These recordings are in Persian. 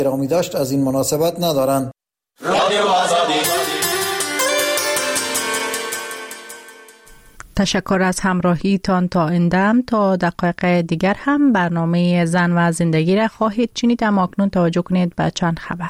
احترامی داشت از این مناسبت ندارند. تشکر از همراهیتان تا اندم. تا دقایق دیگر هم برنامه زن و زندگی را خواهید شنید، اما اکنون توجه کنید به چند خبر.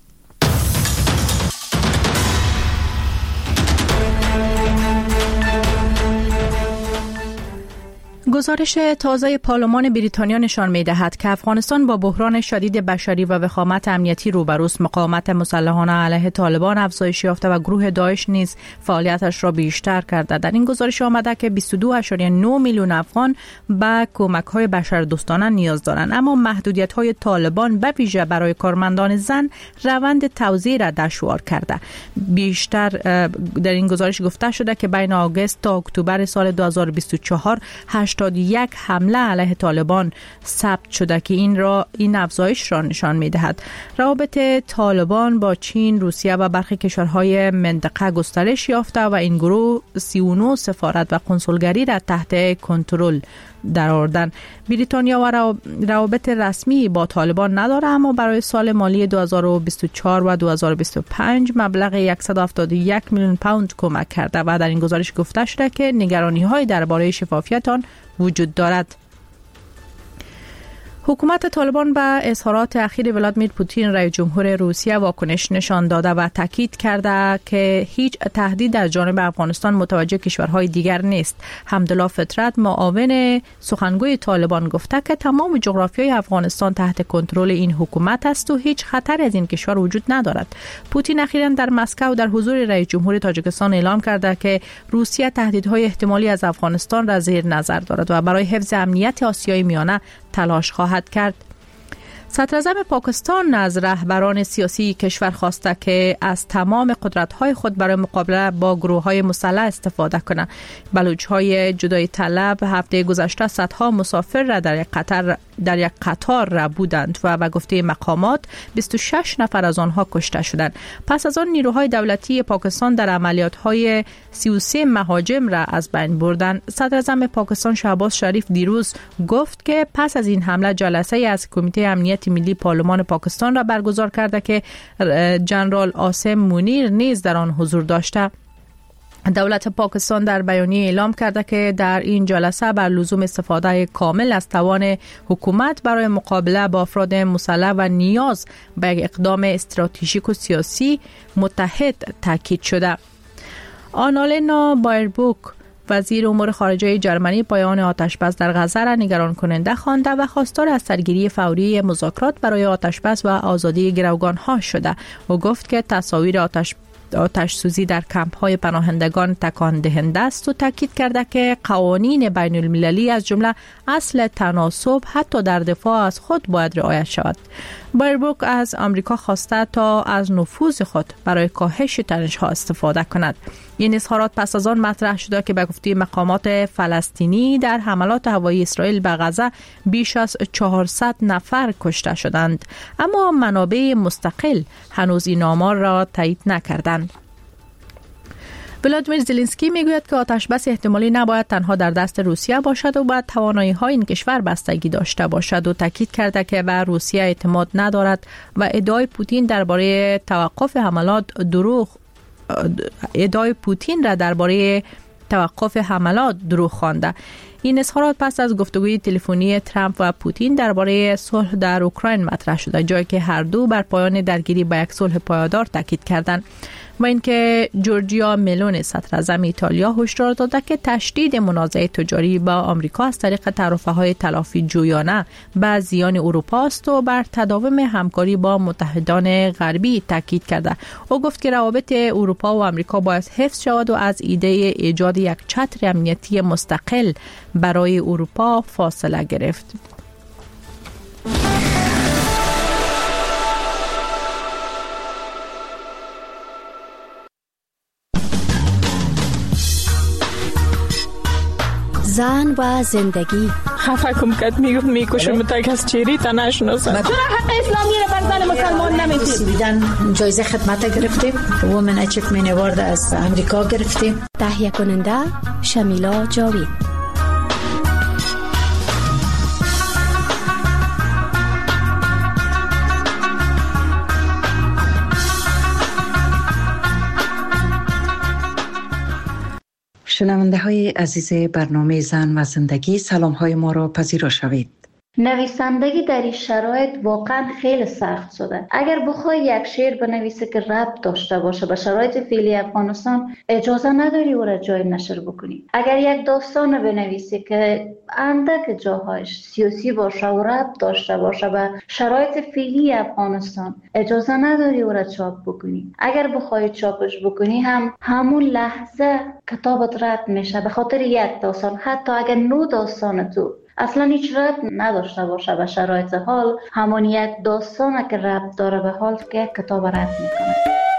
گزارش تازه پارلمان بریتانیا نشان می‌دهد که افغانستان با بحران شدید بشری و وخامت امنیتی روبروست. مقاومت مسلحانه علیه طالبان افزایش یافته و گروه داعش نیز فعالیتش را بیشتر کرده. در این گزارش آمده که 22.9 میلیون افغان به کمک‌های بشردوستانه نیاز دارند، اما محدودیت‌های طالبان به ویژه برای کارمندان زن روند توزیع را دشوار کرده. بیشتر در این گزارش گفته شده که بین آگوست تا اکتبر سال 2024 81 حمله علیه طالبان ثبت شده که این افزایش را نشان می‌دهد. روابط طالبان با چین، روسیه و برخی کشورهای منطقه گسترش یافته و این گروه 39 سفارت و قنسولگری را تحت کنترل درآوردند. بریتانیا و روابط رسمی با طالبان نداره، اما برای سال مالی 2024 و 2025 مبلغ 171 میلیون پوند کمک کرده و در این گزارش گفته شده که نگرانی‌های درباره شفافیت آن وجود دارد. حکومت طالبان به اظهارات اخیر ولادیمیر پوتین رئیس جمهور روسیه واکنش نشان داده و تاکید کرده که هیچ تهدید از جانب افغانستان متوجه کشورهای دیگر نیست. حمدالله فطرت معاون سخنگوی طالبان گفته که تمام جغرافیای افغانستان تحت کنترل این حکومت است و هیچ خطر از این کشور وجود ندارد. پوتین اخیراً در مسکو در حضور رئیس جمهور تاجیکستان اعلام کرده که روسیه تهدیدهای احتمالی از افغانستان را زیر نظر دارد و برای حفظ امنیت آسیای میانه تلاش خواهد کرد. صدراعظم پاکستان از رهبران سیاسی کشور خواسته که از تمام قدرت‌های خود برای مقابله با گروه‌های مسلح استفاده کنند. بلوچ‌های جدایی طلب هفته گذشته صدها مسافر را در یک قطار را بودند و به گفته مقامات 26 نفر از آنها کشته شدند. پس از آن نیروهای دولتی پاکستان در عملیات‌های 33 مهاجم را از بین بردند. صدراعظم پاکستان شهباز شریف دیروز گفت که پس از این حمله جلسه‌ای از کمیته امنیت ملی پارلمان پاکستان را برگزار کرده که جنرال عاصم منیر نیز در آن حضور داشته. دولت پاکستان در بیانیه اعلام کرده که در این جلسه بر لزوم استفاده کامل از توان حکومت برای مقابله با افراد مسلح و نیاز به اقدام استراتژیک و سیاسی متحد تاکید شده. آنالینا بایربوک وزیر امور خارجه جرمنی پایان آتشبس در غزه را نگران کننده خوانده و خواستار از سرگیری فوری مذاکرات برای آتشبس و آزادی گروگان‌ها شده. او گفت که تصاویر آتش سوزی در کمپ‌های پناهندگان تکان دهنده است و تاکید کرده که قوانین بین المللی از جمله اصل تناسب حتی در دفاع از خود باید رعایت شود. بایربوک از آمریکا خواسته تا از نفوذ خود برای کاهش تنش‌ها استفاده کند. این اظهارات پس از آن مطرح شده که به گفته مقامات فلسطینی در حملات هوایی اسرائیل به غزه بیش از 400 نفر کشته شدند، اما منابع مستقل هنوز این آمار را تایید نکردند. ولادیمیر زلنسکی میگوید که آتشبس احتمالی نباید تنها در دست روسیه باشد و باید توانایی‌های این کشور بستگی داشته باشد و تاکید کرده که به روسیه اعتماد ندارد و ادعای پوتین درباره توقف حملات دروغ خوانده. این اظهارات پس از گفتگوی تلفنی ترامپ و پوتین درباره صلح در اوکراین مطرح شده، جایی که هر دو بر پایان درگیری به یک صلح پایدار تاکید کردند. و اینکه جورجیا ملونی صدراعظم ایتالیا هشدار داده که تشدید منازعه تجاری با آمریکا از طریق تعرفه‌های تلافی جویانه به زیان اروپا است و بر تداوم همکاری با متحدان غربی تاکید کرده. او گفت که روابط اروپا و آمریکا باید حفظ شود و از ایده ایجاد یک چتر امنیتی مستقل برای اروپا فاصله گرفت. زن و زندگی. خفه کم کت میکشم تا کس چیری تا نشناسم. چرا حق اسلامی رو بر زن مسلمان نمیدید؟ بیدن جایزه خدمت گرفتیم. وومن اچیومنت اوارد از امریکا گرفتیم. تهیه کننده شمیلا جاوید. شنونده های عزیز برنامه زن و زندگی، سلام های ما را پذیرا شوید. نویسندگی در این شرایط واقعا خیلی سخت شده. اگر بخوای یک شعر بنویسی که ربط داشته باشه به شرایط فعلی افغانستان، اجازه نداری او را جای نشر بکنی. اگر یک داستان بنویسی که اندک جاهایش سیاسی باشه و ربط داشته باشه به شرایط فعلی افغانستان، اجازه نداری او را چاپ بکنی. اگر بخوای چاپش بکنی همون لحظه کتابت رد میشه به خاطر یک داستان، حتی اگر نو داستان تو اصلا هیچ ربط نداشته باشه به شرایط حال، همون یک داستانه که ربط داره به حال که کتاب رد میکنه.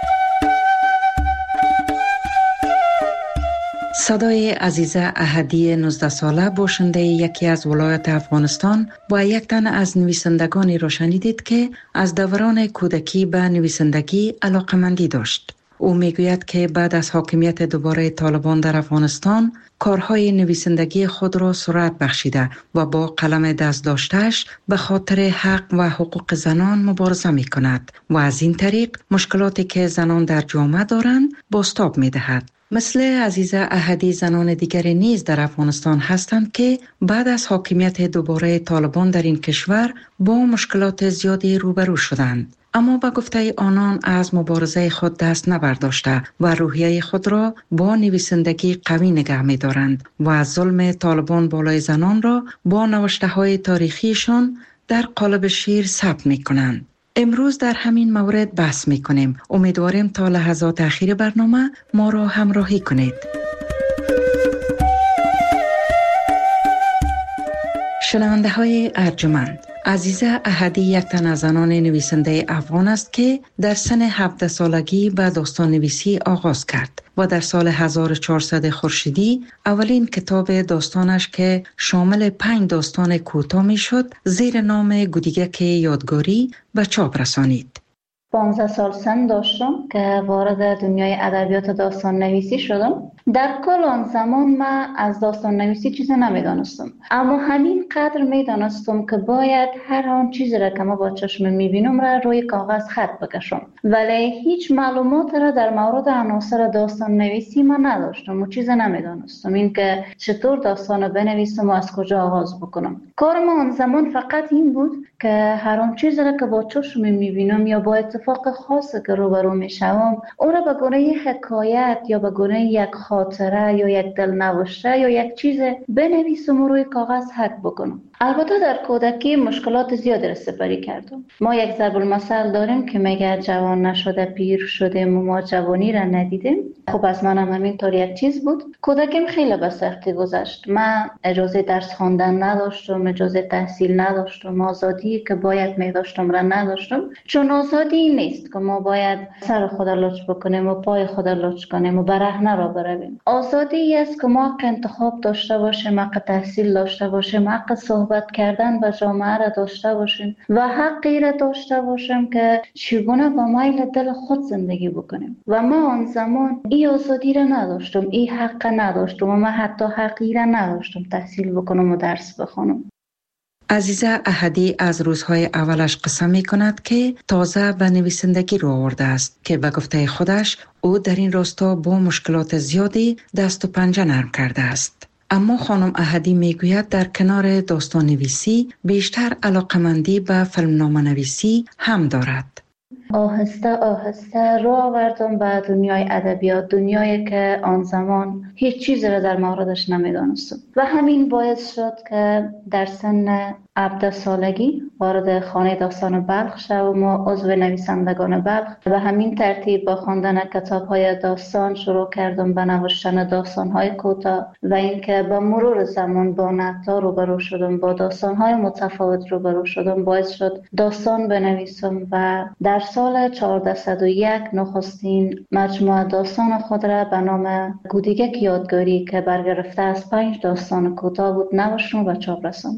صدای عزیزه احدی 19 ساله باشنده یکی از ولایات افغانستان با یک تن از نویسندگانی را شنیدید که از دوران کودکی به نویسندگی علاقمندی داشت. او میگوید که بعد از حاکمیت دوباره طالبان در افغانستان کارهای نویسندگی خود را سرعت بخشیده و با قلم دست داشته‌اش به خاطر حق و حقوق زنان مبارزه می کند و از این طریق مشکلاتی که زنان در جامعه دارند بازتاب می دهد. مثل عزیزه احدی زنان دیگری نیز در افغانستان هستند که بعد از حاکمیت دوباره طالبان در این کشور با مشکلات زیادی روبرو شدند. اما با گفته آنان از مبارزه خود دست نبرداشته و روحیه خود را با نویسندگی قوی نگه می دارند و از ظلم طالبان بالای زنان را با نوشته های تاریخیشان در قالب شعر ثبت می کنند. امروز در همین مورد بحث می کنیم. امیدواریم تا لحظات اخیر برنامه ما را همراهی کنید. شنونده های ارجمند، عزیزه احدی یک تن از زنان نویسنده افغان است که در سن 17 سالگی به داستان نویسی آغاز کرد و در سال 1400 خورشیدی اولین کتاب داستانش که شامل 5 داستان کوتاه می شد زیر نام گودیگک یادگاری به چاپ رسانید. 15 سال سن داشتم که وارد دنیای ادبیات داستان نویسی شدم. در کل آن زمان من از داستان نویسی چیزی نمیدانستم، اما همین قدر میدانستم که باید هر آن چیزی را که ما با چشم میبینم را روی کاغذ خط بکشم، ولی هیچ معلومات را در مورد عناصر داستان نویسی من نداشتم و چیزی نمیدانستم، این که چطور داستان بنویسم و از کجا آغاز بکنم. کار ما آن زمان فقط این بود که هر آن چیزی را که با چشم میبینم یا با اتفاق خاصی که روبرو میشوم او را به گونه یک حکایت یا به گونه یک خاطره یا یک دلنوشته یا یک چیز بنویسم و روی کاغذ حک بکنم. البته در کودکی مشکلات زیادی را سپری کردم. ما یک ضرب المثل داریم که میگه جوان نشده پیر شدیم و ما جوانی را ندیدیم. خب از منم همینطور یک چیز بود. کودکیم خیلی به سختی گذشت. من اجازه درس خواندن نداشتم، اجازه تحصیل نداشتم، آزادی که باید میداشتم را نداشتم، چون آزادی نیست که ما باید سر خود لچ بکنیم و پای خود لچ کنیم و برهنه را برویم. آزادی است که ما حق انتخاب داشته باشیم، حق تحصیل داشته باشیم، حق صحبت کردن با جامعه را داشته باشیم و حقی را داشته باشیم که چگونه با میل دل خود زندگی بکنیم. و ما آن زمان این آزادی را نداشتم، این حق نداشتم و من حتی حقی را نداشتم تحصیل بکنم و درس بخونم. عزیزه احدی از روزهای اولش قسم می کند که تازه به نویسندگی رو آورده است که به گفته خودش او در این راستا با مشکلات زیادی دست و پنجه نرم کرده است. اما خانم احدی می گوید در کنار داستان نویسی بیشتر علاقمندی به فیلمنامه نویسی هم دارد. آهسته آهسته رو آوردم به دنیای ادبیات، دنیایی که آن زمان هیچ چیزی را در موردش نمیدانستم و همین باعث شد که در سن 17 سالگی وارد خانه داستان بلخ شدم و عضو نویسندگان بلخ. به همین ترتیب با خواندن کتاب‌های داستان شروع کردم به نوشتن داستان‌های کوتاه و اینکه با مرور زمان با نقدها روبرو شدم، با داستان‌های متفاوت روبرو شدم، باعث شد داستان بنویسم و در سال 1401 نخستین مجموعه داستان خود را به نام گودیگک یادگاری که برگرفته از 5 داستان کوتاه بود نوشتم و چاپ رساندم.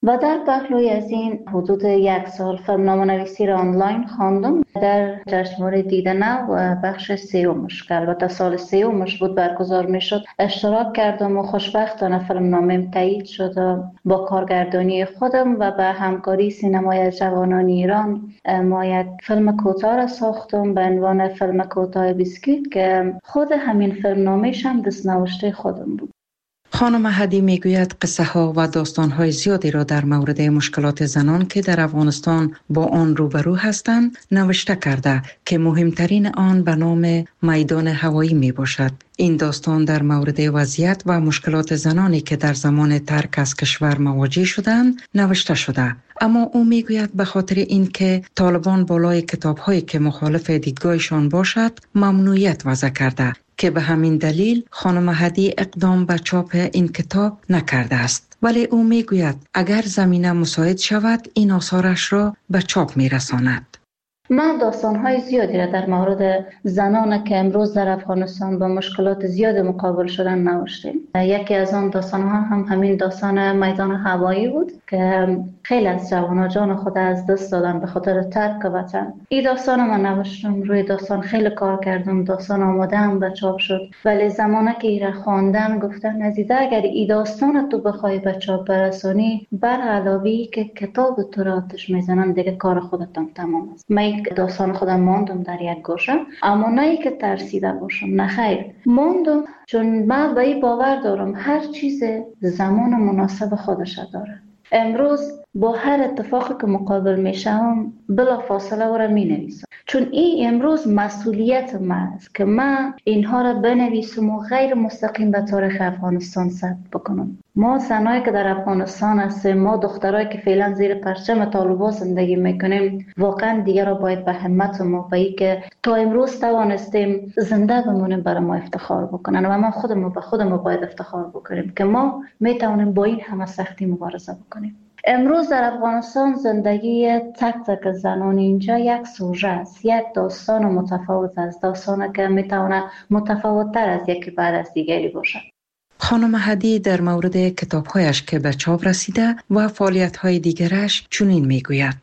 و در پهلوی از این حدود 1 سال فیلمنامه نویسی را آنلاین خواندم در جشنواره دیده نو و بخش سیومش که البته سال سیومش بود برگزار می شد اشتراک کردم و خوشبختانه فیلمنامه تایید شد و با کارگردانی خودم و به همکاری سینمای جوانان ایران ما یک فیلم کوتاه را ساختم به عنوان فیلم کوتاه بیسکویت که خود همین فیلمنامه‌ش هم دست‌نوشته خودم بود. خانم احدی میگوید قصه ها و داستان های زیادی را در مورد مشکلات زنان که در افغانستان با آن روبرو هستند نوشته کرده که مهمترین آن به نام میدان هوایی می باشد. این داستان در مورد وضعیت و مشکلات زنانی که در زمان ترک از کشور مواجه شدند نوشته شده. اما او میگوید به خاطر اینکه طالبان بالای کتاب‌هایی که مخالف دیدگاهشان باشد ممنوعیت وضع کرده که به همین دلیل خانم احدی اقدام به چاپ این کتاب نکرده است. ولی او میگوید اگر زمینه مساعد شود این آثارش را به چاپ میرساند. من داستان‌های زیادی را در مورد زنان که امروز در افغانستان با مشکلات زیاد مقابل شدن نوشتیم. یکی از آن داستان‌ها هم همین داستان میدان هوایی بود که خیلی از جوانان جان خود از دست دادن به خاطر ترک وطن. این داستان من نوشتم، روی داستان خیلی کار کردم، داستان آماده هم به چاپ شد. ولی زمانی که این را خواندن گفتن عزیزه اگر این داستان تو بخوای به چاپ برسانی بر علاوه که کتاب تو را آتش میزنن دیگه کار خودت هم تمام است. داستان خودم ماندم در یک گوشه، اما نه ای که ترسیده باشم، نه خیر ماندم، چون من به این باور دارم هر چیز زمان مناسب خودش داره. امروز با هر اتفاقی که مقابل میشم بلا فاصله او را می نویسم، چون این امروز مسئولیت من است که من اینها را بنویسم و غیر مستقیم به تاریخ افغانستان ثبت بکنم. ما زنایی که در افغانستان هستیم، ما دخترایی که فعلا زیر پرچم طالبان زندگی میکنیم، واقعا دیگر را باید به همت ما به این که تا امروز توانستیم زنده بمونیم برای ما افتخار بکنن و ما خودمون به خودمون باید افتخار بکنیم که ما میتونیم با این همه سختی مبارزه بکنیم. امروز در افغانستان زندگی تک تک زنان اینجا یک سوژه است، یک داستان متفاوت است، داستانی که میتونه متفاوت‌تر از یکی بعد از دیگری باشد. خانم احدی در مورد کتاب‌هایش که به چاپ رسیده و فعالیت‌های دیگرش چنین میگوید: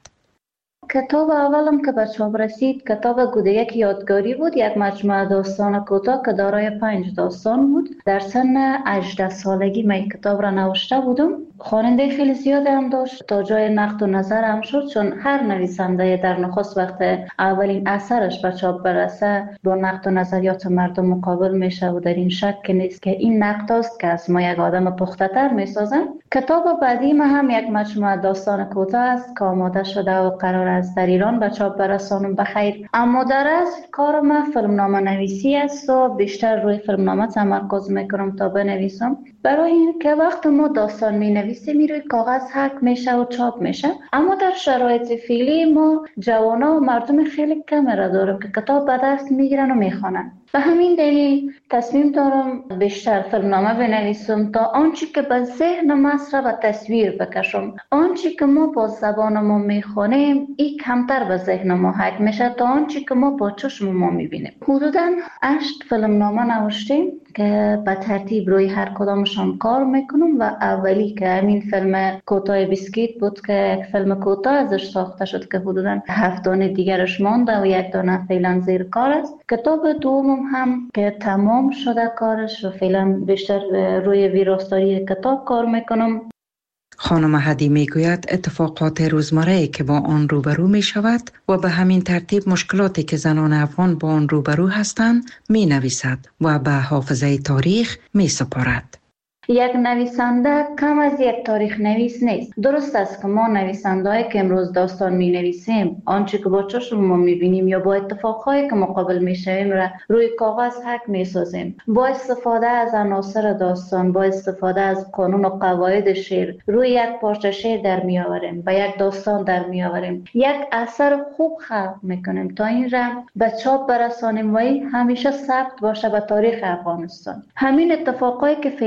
کتاب اولم که به چاپ رسید کتاب گودک یادگاری بود، یک مجموعه داستان کوتاه که دارای 5 داستان بود. در سن 18 سالگی من کتاب را نوشته بودم. خواننده خیلی زیاد هم داشت، تا جای نقد و نظر هم شد، چون هر نویسنده در نخست وقت اولین اثرش به چاپ برسه با نقد و نظریات مردم مقابل میشه و در این شک نیست که این نقد است که از ما یک آدم پخته‌تر میسازن. کتاب بعدی ما هم یک مجموعه داستان کوتاه است که آماده شده و قرار است در ایران به چاپ برسانم بخیر. اما در اصل کار من فیلمنامه نویسی است و بیشتر روی فیلمنامه تمرکز میکنم تا بنویسم، برای اینکه وقت ما داستان مینویسیم روی کاغذ حک میشه و چاپ میشه. اما در شرایط فعلی ما جوانا و مردم خیلی کم را داریم که کتاب به دست میگیرن و میخوانن. به همین دلیل تصمیم دارم بیشتر فیلمنامه بنویسم تا آنچه که به ذهن مصر و تصویر بکشم. آنچه که ما با زبان ما میخوانیم این کمتر به ذهن ما حک میشه تا آنچه که ما با چشم ما میبینیم. حدوداً 8 فیلمنامه نوشتیم که به ترتیب روی هر کدامشان کار میکنم و اولی که همین فیلم کوتاه بیسکیت بود که یک فیلم کوتاه ازش ساخته شد که حدوداً 7 دانه دیگرش مانده و 1 دانه فعلا زیر کار است. کتاب دوم هم که تمام شده کارش و فعلا بیشتر روی ویراستاری کتاب کار میکنم. خانم احدی میگوید اتفاقات روزمره که با آن روبرو می شود و به همین ترتیب مشکلاتی که زنان افغان با آن روبرو هستند می نویسد و به حافظه تاریخ می سپارد. یک نویسنده کم از یک تاریخ نویس نیست. درست است که ما نویسنده‌ای که امروز داستان می نویسیم آنچه که با چشم ما می بینیم یا با اتفاقهایی که مقابل می شویم را روی کاغذ حک می سازیم. با استفاده از عناصر داستان، با استفاده از قانون و قواعد شعر روی یک پارچه شعر در می آوریم، با یک داستان در می آوریم، یک اثر خوب خلق می کنیم تا این را به چاپ برسانیم و این همیشه ثبت باشه به تاریخ افغانستان. همین اتفاقایی که فعلا در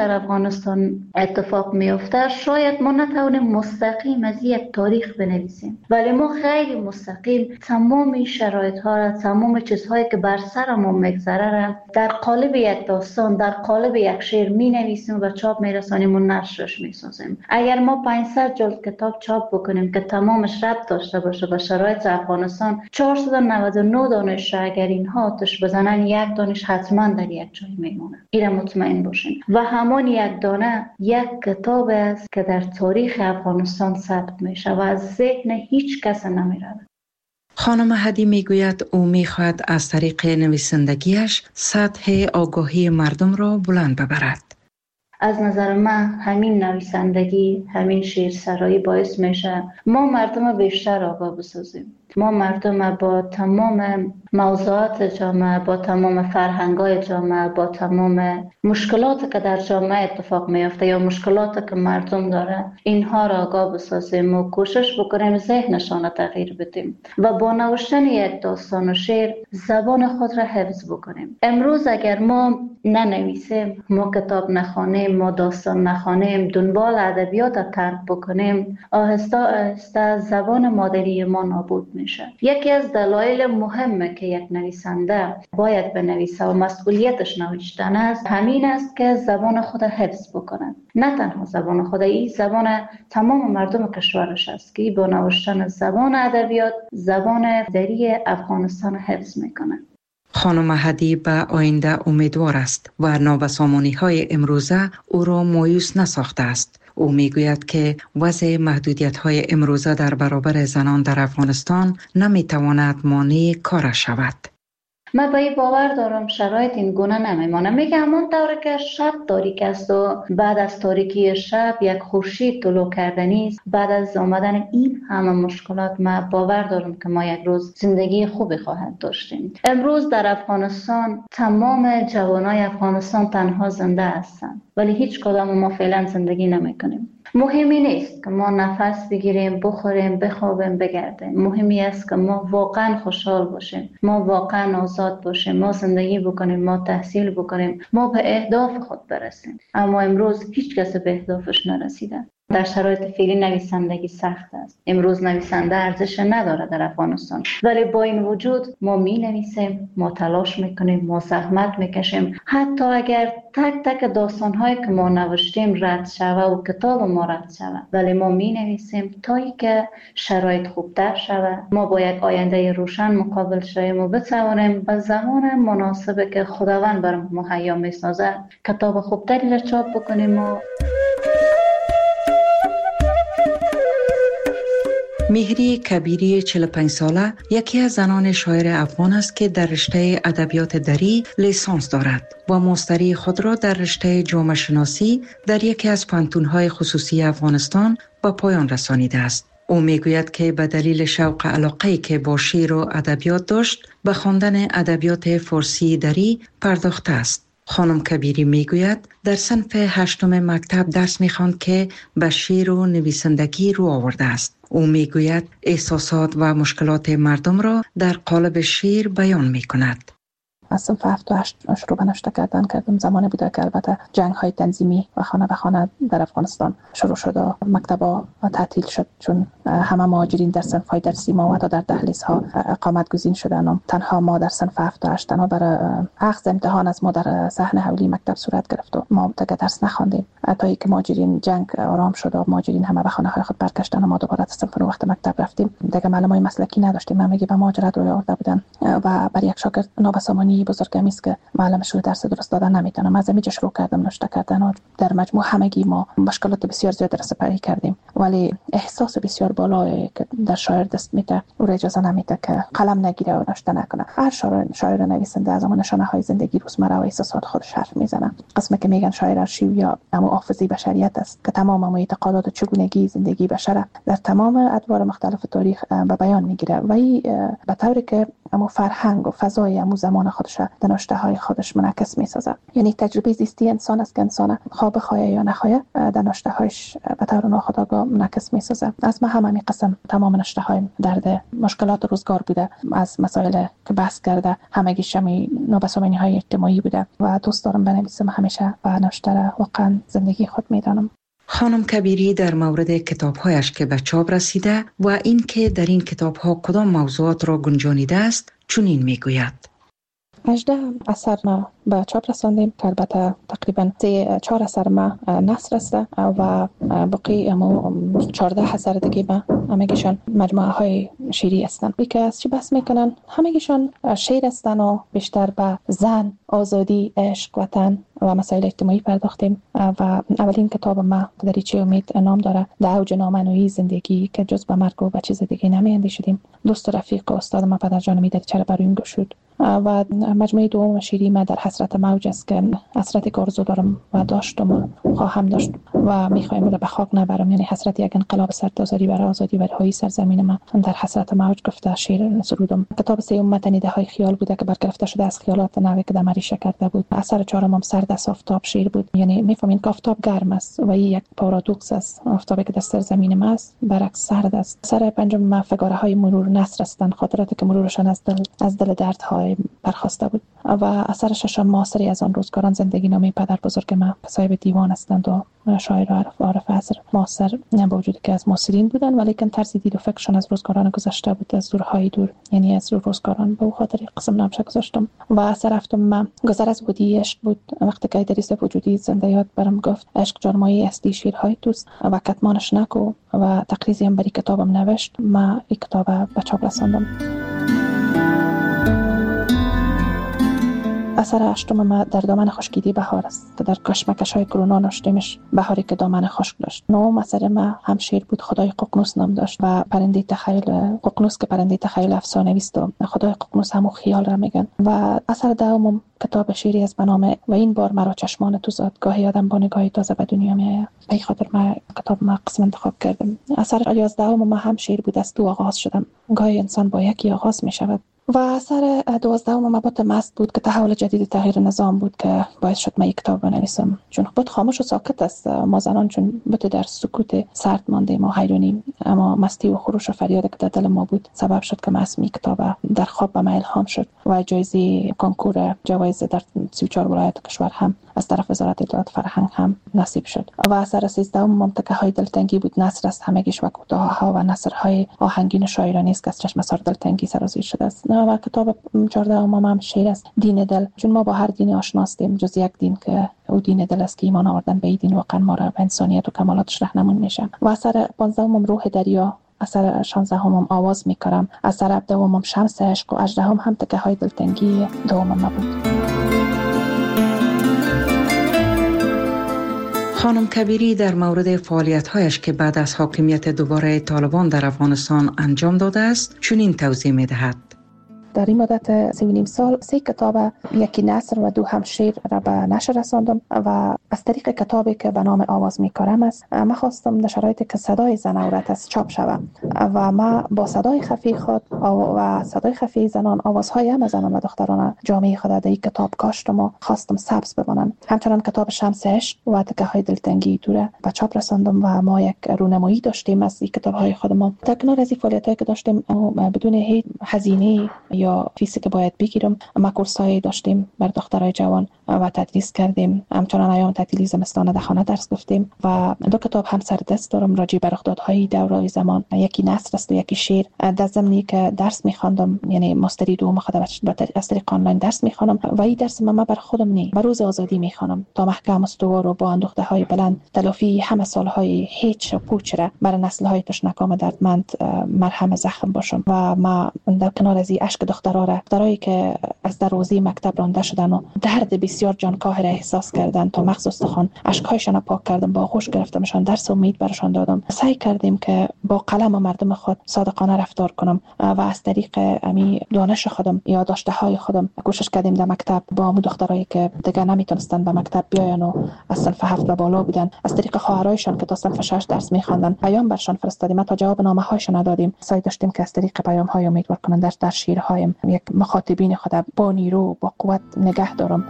در افغانستان اتفاق میفته، شاید ما نتوانیم مستقیم از یک تاریخ بنویسیم، ولی ما خیلی مستقیم تمام شرایط ها را، تمام چیزهایی که بر سر ما میگذره را در قالب یک داستان، در قالب یک شعر می نویسیم و چاپ می رسانیم و نشرش می سازیم. اگر ما 500 جلد کتاب چاپ بکنیم که تمامش ربط داشته باشه به شرایط افغانستان، 499 دانش اگر اینها آتش بزنن، یک دانش حتما در یک جای میمونه. این مطمئن باشین. و همان یک دانه یک کتاب است که در تاریخ افغانستان ثبت میشه و از ذهن هیچ کس نمیره. خانم هدی میگوید او میخواهد از طریق نویسندگیش سطح آگاهی مردم را بلند ببرد. از نظر من همین نویسندگی، همین شعرسرایی باعث میشه ما مردم بیشتر آگاه بسازیم. ما مردم با تمام موضوعات جامعه، با تمام فرهنگ‌های جامعه، با تمام مشکلاتی که در جامعه اتفاق میفته یا مشکلاتی که مردم داره، اینها را آگاه بسازیم و کوشش بکنیم ذهنشان را تغییر بدیم و با نوشتن یک داستان و شعر زبان خود را حفظ بکنیم. امروز اگر ما ننویسیم، ما کتاب نخوانیم، ما داستان نخوانیم، دنبال ادبیات را ترک بکنیم، آهسته آهسته زبان مادری ما نابود میشه. یکی از دلایل مهمه که یک نویسنده باید بنویسه و مسئولیتش نوشتن است، همین است که زبان خود حفظ بکنه. نه تنها زبان خود، این زبان تمام مردم کشورش است که با نوشتن زبان ادبیات زبان مادری افغانستان حفظ میکنه. خانم هدی به آینده امیدوار است و نابسامانی‌های امروزه او را مایوس نساخته است. او میگوید که وضع محدودیت‌های امروزه در برابر زنان در افغانستان نمیتواند مانع کارش شود. من به این باور دارم شرایط این گونه نمیمانه. میگه همون طوری که شب تاریک است و بعد از تاریکی شب یک خورشید طلوع کردنی است، بعد از آمدن این همه مشکلات من باور دارم که ما یک روز زندگی خوبی خواهد داشتیم. امروز در افغانستان تمام جوانای افغانستان تنها زنده هستند، ولی هیچ کدام ما فعلا زندگی نمیکنیم. مهمی نیست که ما نفس بگیریم، بخوریم، بخوابیم، بگردیم. مهمی است که ما واقعا خوشحال باشیم، ما واقعا آزاد باشیم، ما زندگی بکنیم، ما تحصیل بکنیم، ما به اهداف خود برسیم. اما امروز هیچ کس به اهدافش نرسیده. در شرایط فعلی نویسندگی سخت است. امروز نویسنده ارزش نداره در افغانستان، ولی با این وجود ما می نویسیم، ما تلاش میکنیم، ما زحمت میکشیم. حتی اگر تک تک داستانهایی که ما نوشتیم رد شوه و کتاب ما رد شوه، ولی ما می نویسیم تا اینکه شرایط خوبتر شوه، ما با یک آینده روشن مقابل شویم و بتوانیم به زمان مناسبی که خداوند بر ما مهیا میسازه کتاب خوبتری را چاپ بکنیم. و مهری کبیری 45 ساله یکی از زنان شاعر افغان است که در رشته ادبیات دری لیسانس دارد و ماستری خود را در رشته جامعه شناسی در یکی از پانتون‌های خصوصی افغانستان به پایان رسانیده است. او میگوید که به دلیل شوق علاقه‌ای که با شعر و ادبیات داشت به خواندن ادبیات فارسی دری پرداخته است. خانم کبیری میگوید در صنف 8 مکتب درس میخواند که به شعر و نویسندگی رو آورده است. او میگوید احساسات و مشکلات مردم را در قالب شعر بیان میکند. از صنف 7 و 8 شروع به نوشته کردم. زمانی بوده که البته جنگ های تنظیمی و خانه به خانه در افغانستان شروع شد و مکتب‌ها تعطیل شد، چون همه مهاجرین در صنف های درسی ما و حتی در دهلیزها اقامت گزین شدن و تنها ما در صنف 7 و 8 تنها برای اخذ امتحان از ما در صحن حولی مکتب صورت گرفت و ما دیگه درس نخواندیم تا اینکه مهاجرین جنگ آرام شد و مهاجرین همه به خانه های خود برگشتن و ما دوباره از صنف وقت مکتب رفتیم. دیگه معلمای مسلکی نداشتیم، همگی به مهاجرت روی آورده بودن و برای یک شاگرد نابسامانی بزرگمی است که معلمش رو درس درست دادن نمیتونه. از اینجا شروع کردم نوشته کردن و در مجموع همگی ما مشکلات بسیار زیاد را سپری کردیم، ولی احساس بسیار بالایی که در شاعر دست میده او را اجازه نمیده که قلم نگیره و نوشته نکنه. هر شاعر نویسنده از اون نشانه های زندگی روزمره و احساسات خودش حرف میزنه. قسمی که میگن شاعر ارشیو یا حافظه بشریت است که تمام اعتقادات و چگونگی زندگی بشر در تمام ادوار مختلف تاریخ به بیان میگیره و به طوری که اما فرهنگ و فضای امو زمان خودش در نوشته های خودش منعکس می‌سازه. یعنی تجربه زیستی انسان است که انسان خواب بخواه یا نخواه در نوشته هایش به طور ناخودآگاه منعکس می‌سازه. از ما همین قسم تمام نوشته های درد مشکلات روزگار بوده، از مسائل که بحث کرده همگیش نابسامانی های اجتماعی بوده و دوست دارم بنویسم همیشه و نوشته را واقعا زندگی خود میدانم. خانم کبیری در مورد کتاب‌هایش که به چاپ رسیده و این که در این کتاب‌ها کدام موضوعات را گنجانیده است چنین میگوید: 18 اثر ما به چاپ رساندیم که البته تقریبا 4 اثر ما نثر است و باقی 14 اثر دیگه ما همگیشان مجموعه های شعری هستند. که از چی بحث میکنن؟ همگیشان شعر هستند و بیشتر به زن، آزادی، عشق، وطن و مسائل اجتماعی پرداختیم و اولین کتاب ما دریچه امید نام داره، در اوج نامنویی زندگی که جز به مرگ و به چیز دیگه نمی‌اندیشیدیم. دوست و رفیق و استاد ما پدرجان می دریچه را برویم گشود و مجموعه دوم شعری ما در حسرت موج است که حسرتی که آرزو دارم و داشتم و خواهم داشت و میخوایم رو به خاک نبرم، یعنی حسرت یک انقلاب سرتاسری برای آزادی و رهایی سرزمین ما در حسرت موج گفته شعر سرودم. کتاب سوم متنیده های خیال بوده که برگرفته شده از خیالات نوی که دمریشه کرده بود. اثر چهارم سرد از آفتاب شعر بود، یعنی میفهمین که آفتاب گرم است و این یک پارادوکس است، آفتابی که در سرزمین ما است برعکس سرد است. اثر پنجم فگاره های مرور نثر هستند، خاطراتی که مرورشان از دل دردهای برخواسته بود. و اثر ششم معاصری از آن روزگاران زندگی نامه پدر بزرگ ما، صاحب دیوان هستند و شاعر و عارف عصر معاصر، با وجودی که از معاصرین بودن ولیکن طرز دید و فکرشان از روزگاران گذشته بود، از دورهای دور، یعنی از روزگاران به خاطر قسم نامش گذاشتم. و اثر هفتم گذر از بودی عشق بود، وقتی که ادریس وجودی زنده یاد برام گفت عشق جرمایی اصلی شیرهای توست و کتمانش نکو و تقریزی هم بری کتابم نوشت. ما این کتاب به چاپ رساندم. اثر هشتم ما در دامن خشکیدی بهار است که در کشمکش های کرونا نوشتیمش، بهاری که دامن خشک داشت. نهم اثر ما هم شعر بود، خدای ققنوس نام داشت و پرنده تخیل ققنوس که پرنده تخیل افسانه است و خدای ققنوس همون خیال را میگن. و اثر دهم کتاب شعری از بنامه و این بار مرا چشمان تو زاد، گاهی آدم با نگاهی تازه به دنیا میآید. به خاطر ما کتاب ما قسم انتخاب کردم. اثر 11 ما هم شعر بود، از تو آغاز شدم، گاهی انسان با یکی آغاز میشود. و اثر 12 مبات مست بود که تحول جدید تغییر نظام بود که باعث شد من یک کتاب بنویسم، چون بود خاموش و ساکت است. ما زنان چون بود در سکوت سرد ماندیم و حیرانیم، اما مستی و خروش و فریاد که در دل ما بود سبب شد که من اسم کتاب در خواب به من الهام شد و جایزه کنکور جوایز در 34 ولایت کشور هم از طرف وزارت اطلاعات فرهنگ هم نصیب شد. و اثر 13 ممتکه های دلتنگی بود، نثر است همگیش و کوتاه ها و نثرهای آهنگین شاعرانه است که از چشم سر دلتنگی سرازیر شده است. و کتاب 14 هم شعر است، دین دل، چون ما با هر دینی آشنا هستیم جز یک دین که او دین دل است که ایمان آوردن به این دین واقعا ما را به انسانیت و کمالاتش رهنمون میشه. و اثر 15 روح دریا، اثر 16 آواز میکرم، اثر 17 شمس عشق و 18 هم تکه های دلتنگی دوم ما بود. خانم کبیری در مورد فعالیت‌هایش که بعد از حاکمیت دوباره طالبان در افغانستان انجام داده است چنین توضیح می‌دهد: در این مدت 3.5 سال 3 کتاب، یکی نثر و 2 هم شعر را به نشر رساندم و از طریق کتابی که به نام آواز میکرم است من خواستم در شرایطی که صدای زن عورت است چاپ شود و ما با صدای خفی خود و صدای خفی زنان آوازهای همه زنان و دختران جامعه خود در این کتاب کاشتم و خواستم سبز بمانند. همچنان کتاب شمس عشق و تکه های دلتنگی دوره به چاپ رساندم و ما یک رونمایی داشتیم از این کتاب‌های خودمان. در کنار از این فعالیت‌هایی که داشتیم بدون هیچ هزینه یا فیسی که باید بگیرم، ما کورس‌هایی داشتیم بر دخترای جوان و تدریس کردیم. همچنان ایام تعطیلی زمستانه در خانه درس گفتیم و 2 کتاب هم سر دست دارم راجع بر رخدادهای دوران زمان، یکی نثر است و یکی شعر. در زمینی که درس می‌خواندم، یعنی ماستری دوم خودم از طریق آنلاین درس می‌خوانم و این درس من بر خودم نی بر روز آزادی می‌خوانم تا محکم استوار و با اندوخته‌های بلند تلافی همه سال‌های هیچ و پوچ را بر نسل‌های تشنکام دردمند مرهم زخم باشم. و ما در کنار از این اشک دخترایی که از در روزی مکتب رانده شدن و درد بسیار جانکاه را احساس کردن تا مغز استخوان اشک‌هایشان پاک کردم، با آغوش گرفتمشان، درس امید برشان دادم. سعی کردیم که با قلم و مردم خود صادقانه رفتار کنم و از طریق امی دانش خودم، یادداشته های خودم کوشش کردیم در مکتب با همون دخترایی که دیگه نمیتونستن به مکتب بیاین و از صنف 7 به بالا بودن، از طریق خواهرایشان که تا صنف 6 درس می‌خواندن پیام برشان فرستادیم تا جواب نامه هایشان ندادیم. سعی داشتیم که از طریق پیام های امیدوار کننده در شیرهایم یک مخاطبین خود با نیرو با قوت نگه دارم.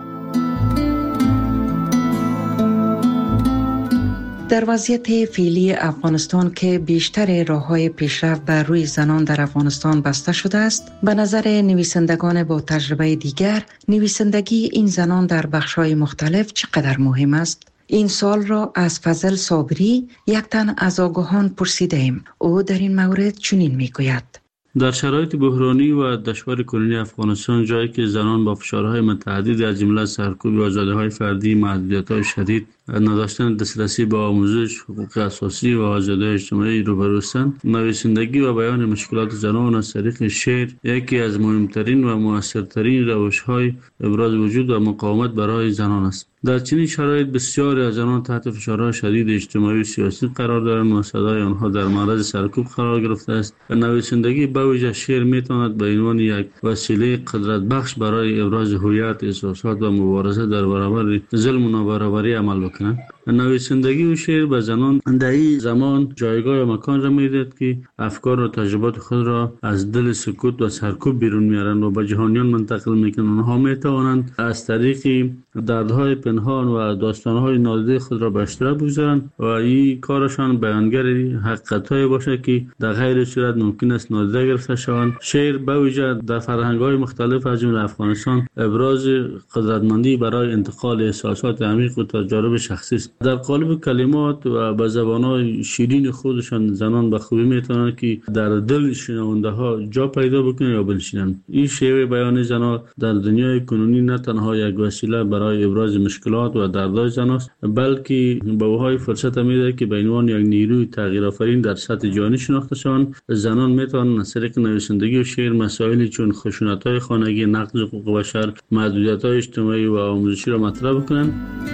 در وضعیت فعلی افغانستان که بیشتر راه‌های پیشرفت بر روی زنان در افغانستان بسته شده است، به نظر نویسندگان با تجربه دیگر، نویسندگی این زنان در بخش‌های مختلف چقدر مهم است؟ این سوال را از فضل صابری، یک تن از آگاهان پرسیدیم. او در این مورد چنین میگوید: در شرایط بحرانی و دشوار کنونی افغانستان، جایی که زنان با فشارهای متعددی از جمله سرکوب آزادی‌های فردی، محدودیت‌های شدید، نداشتن دسترسی به آموزش، حقوق اساسی و آزادی اجتماعی روبرو هستند، نویسندگی و بیان مشکلات زنان از طریق شعر یکی از مهمترین و مؤثرترین روش‌های ابراز وجود و مقاومت برای زنان است. در چنین شرایط بسیاری از زنان تحت فشارهای شدید اجتماعی و سیاسی قرار دارند و صدای آنها در معرض سرکوب قرار گرفته است. نویسندگی به ویژه شعر میتواند به عنوان یک وسیله قدرت بخش برای ابراز هویت، احساسات و مبارزه در برابر ظلم و نابرابری عمل بکند. نویسندگی و شعر به زنان در این زمان جایگاه و مکان را میدهد که افکار و تجربات خود را از دل سکوت و سرکوب بیرون میارند و به جهانیان منتقل میکنند. آنها میتوانند از طریق دردهای پنهان و داستانهای نادیده خود را به اشتراک بگذارند و این کارشان بیانگر حقیقت‌های باشد که در غیر صورت ممکن است نادیده گرفته شوند. شعر به ویژه در فرهنگ‌های مختلف از جمله افغانستان ابراز قدرتمندی برای انتقال احساسات عمیق و تجارب شخصی است. در قالب کلمات و به زبان‌های شیرین خودشان زنان به خوبی میتوانند که در دل شنونده‌ها جا پیدا بکنند یا بنشینند. این شیوه بیان زنان در دنیای کنونی نه تنها یک وسیله برای ابراز مشکلات و دردهای زنان است، بلکه به اوهای فرصت میده که به عنوان یک نیروی تغییرآفرین در سطح جهانی شناخته شوند. زنان میتوانند از طریق نویسندگی و شعر مسائلی چون خشونت‌های خانگی، نقض حقوق بشر، محدودیت‌های اجتماعی و آموزشی را مطرح کنند.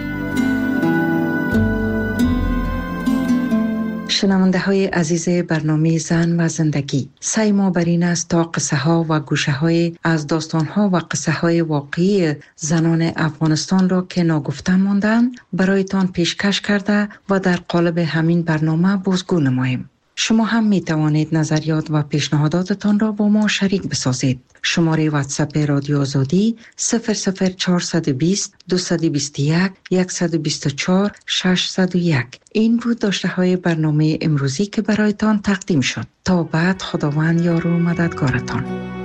شنونده های عزیز برنامه زن و زندگی، سعی ما بر این است تا قصه ها و گوشه های از داستان ها و قصه های واقعی زنان افغانستان را که ناگفته ماندند برایتان پیشکش کرده و در قالب همین برنامه بازگو نماییم. شما هم می توانید نظریات و پیشنهاداتتان را با ما شریک بسازید. شماره واتساپ رادیو آزادی 00420 221 124 601. این بود داشته های برنامه امروزی که برایتان تقدیم شد. تا بعد، خداوند یار و مددگارتان.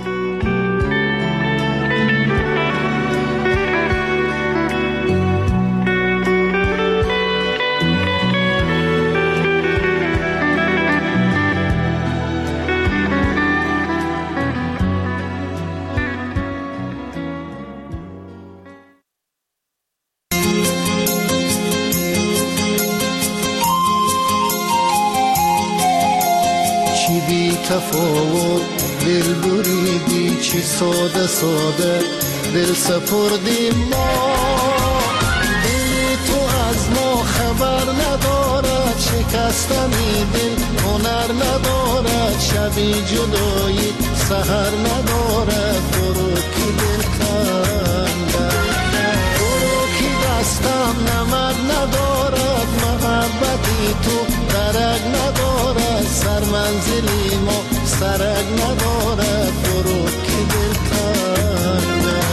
تفاوت دل بریدی، چی ساده ساده دل سپردیم ما. دل تو از ما خبر ندارد، شکستنی دل هنر ندارد، شبی جدایی سحر ندارد. برو کی دل کندد، برو کی دستم نمد ندارد، محبتی تو درک ندارد، سر منزلی ما سرک ندارد. برو کی دل کندد.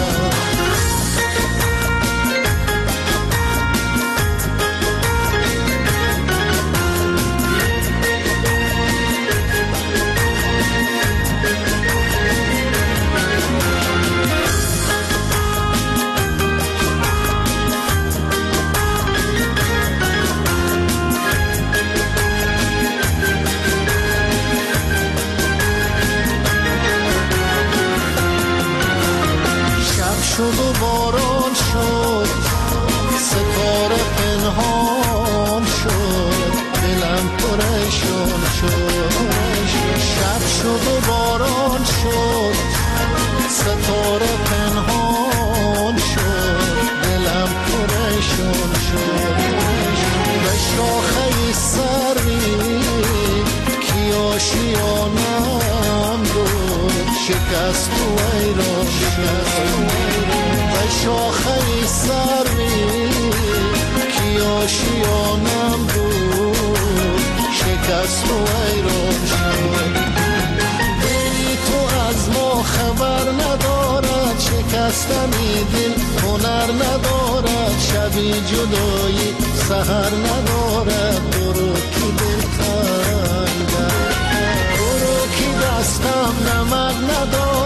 شد و باران شد، ستاره پنهان شد، دلم پریشان شد. شب شد و باران شد، ستاره پنهان شد و شاخه سروی کی آشیانم بود شکست و ویران شد. دلی تو از ما خبر ندارد، شکستنی دل هنر ندارد، شبی جدایی سحر ندارد. برو کی دل تنگم، برو کی دستم نمک ندارد،